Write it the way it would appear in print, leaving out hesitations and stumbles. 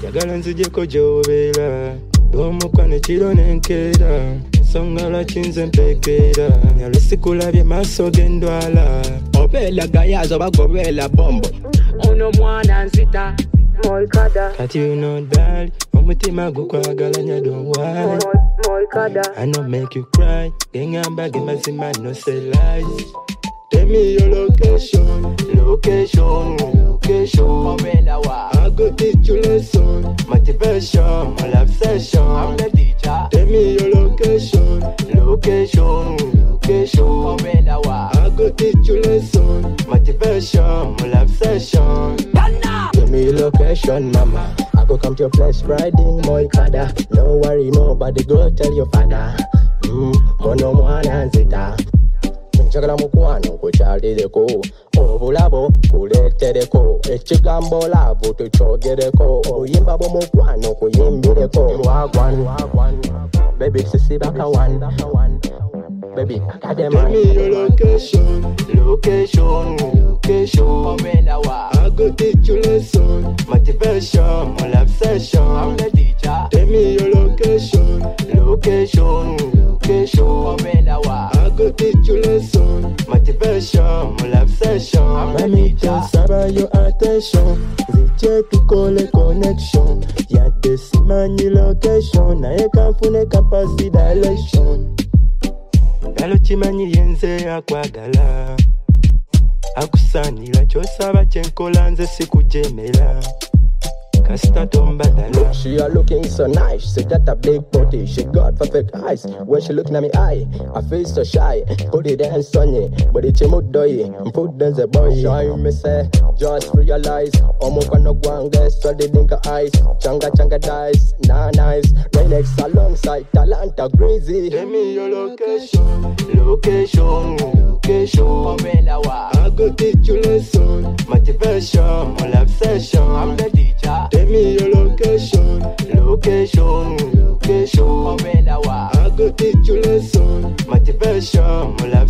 Yagala nzijeko gy'obeera Omukwano ekiro n'enkeera Ensonga lwaki nze mpekeera Nyalo sikulabye maaso g'endwala Obeera gayaza oba gobeera bombo Ono mwana nzita Moikada Kati you know that Omutima gukwagalanya don't worry Moikada I know make you cry Gengamba gemazima no say lies Tell me your location Location I go teach you lesson Motivation, my love session I'm the teacher Tell me your location I go teach you lesson Motivation, my love session Tell me your location, mama I go come to your place riding Moikada No worry, nobody go tell your father Mono mwana nzita Njagala mukwano kukyalireko obulabo kuleetereko ekigambo laavu tukyogereko obuyimba bw'omukwano kuyimbireko wagwan baby sisibaka one baby kadema Tell me your location I go teach you lesson motivation my love session I'm the teacher Tell me your location I go teach you lesson motivation my love session Let me just have your attention Ziche tukole connection Yade simanyi location Naye kanfune kapasi dilation Galo chimanyi yenze akwagala Akusanira kyosaba kyenkola nze sikujemera She a looking so nice, she got a big body, she got perfect eyes. When she looking at me eye, I feel so shy. Put it in sunny, but it's a mood doy. Put down the boy, show me say, just realize. Omukano gwange, so they think eyes. Changa dice, nah nice. Right next alongside Talanta Greasy. Tell me your location. I go teach you lesson, motivation, my love session. I'm the teacher. Tell me your location. I go teach you lesson, motivation, my love